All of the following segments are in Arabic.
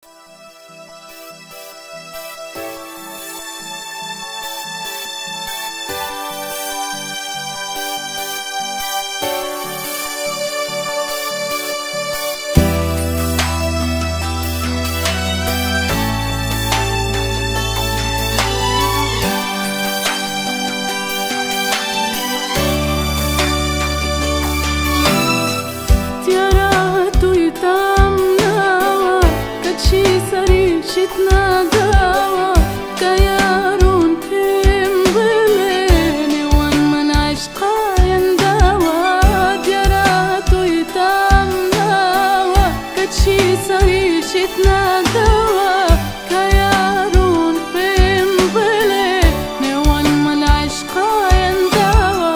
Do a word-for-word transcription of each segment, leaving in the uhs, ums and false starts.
شتنا دوا كيارون كم بليني وان من عشقا يندوا دياراتو يتامنوا كتشي سري شتنا دوا كيارون كم بليني وان من عشقا يندوا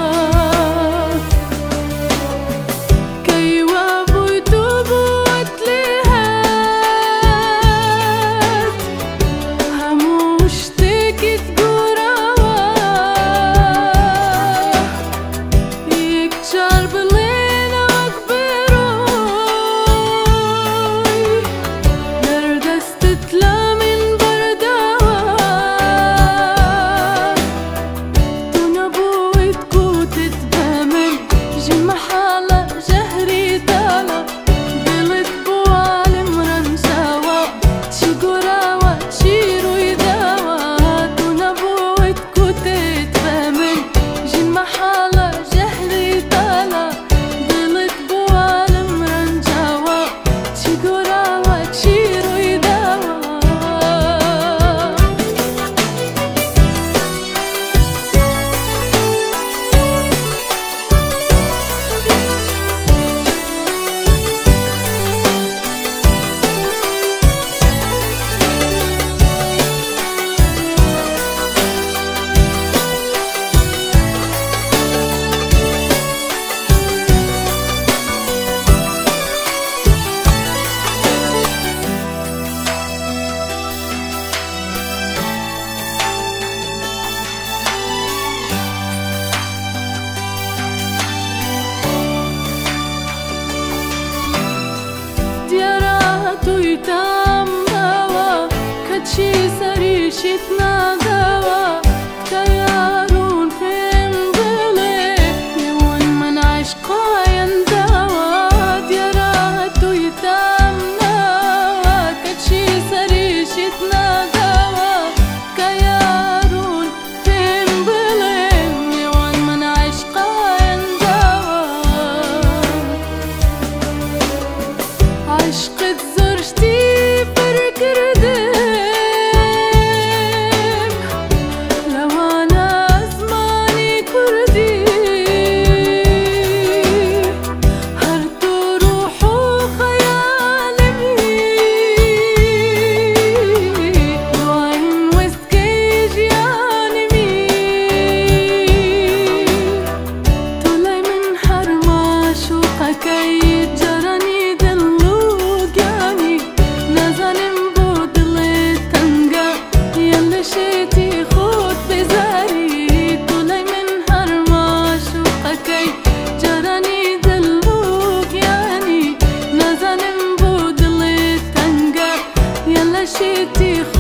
كي وابو يتوبوا كتشي سري شتنا دوا كيارون كم بليني وان من عشقا يندوا دياراتو يتامنوا كتشي سري شتنا دوا كيارون كم بليني وان من عشقا يندوا عشق زرشتي فركردي شتي